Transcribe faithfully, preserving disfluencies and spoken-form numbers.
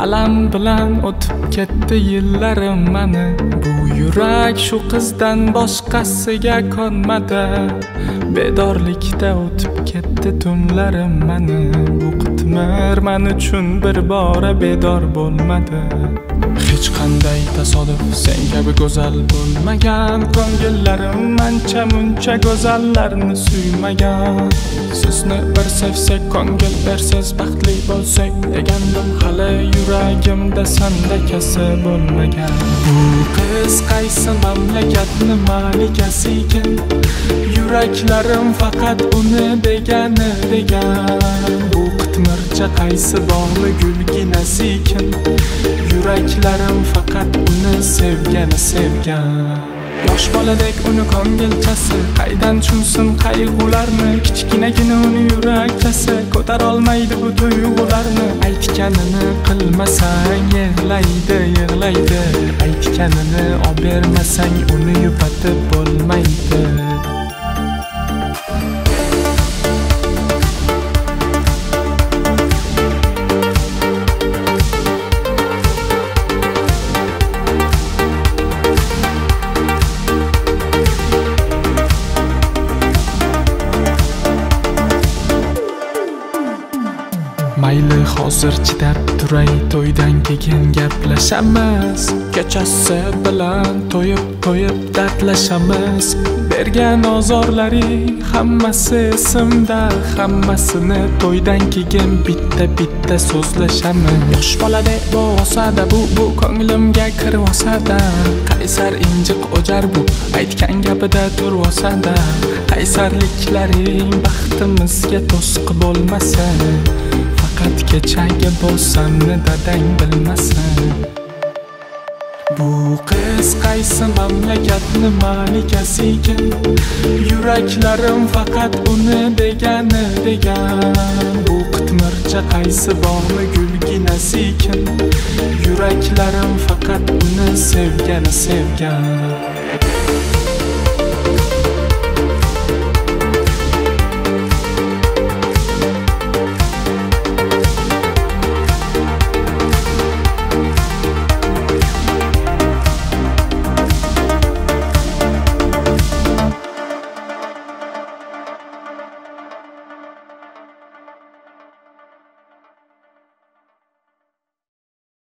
alam bilan o'tib ketdi yillarim mani. Bu yurak shu qizdan boshqasiga konmadi. Bedorlikda o'tib ketdi tunlarim mani. Bu qitmir men uchun bir bora bedor bo'lmadi. Hech qanday tasodif sen kabi go'zal bo'lmagan. Ko'ngillarim mancha muncha go'zallarni suymagan. Sizni bir sevsak ko'ngil bersiz baxtli bo'lsak degandim, hali yuragimda sandakasi bo'lmagan. Bu qiz qaysi mamlakatni malikasi ekan? Yuraklarim faqat uni degani degan. Bu qitmircha qaysi bog'li gulginasi ekan? Yuraklarim faqat uni sevgani sevgan. Yosh boladek uni ko'ngilchasi qaydan tushunsin qayg'ularni? Kichkinagina uni yurakchasi ko'tara olmaydi bu tuyg'ularni. Aytganini qilmasang yig'laydi yig'laydi. Aytganini olib bermasang uni yupatib bo'lmaydi. Mayli hozir chidab turay, to'ydan keyin gaplashamiz. Kechasi bilan to'yib to'yib dardlashamiz. Bergan ozorlaring hammasi esimda, hammasini to'ydan keyin bitta bitta so'zlashamiz. Yosh boladek bo'lsa-da bu bu ko'nglimga kirib-olsa-da, qaysar injiq o'jar bu aytgan gapida turib-olsa-da. Qaysarliklaring baxtimizga to'siq bo'lmasa, faqat kechagi bo'lsamni dadang bilmasin. Bu qiz qaysi mamlakatni malikasi ekan? Yuraklarim faqat uni degani degan. Bu qitmircha qaysi bog'li gulginasi ekan? Yuraklarim faqat uni sevgani sevgan.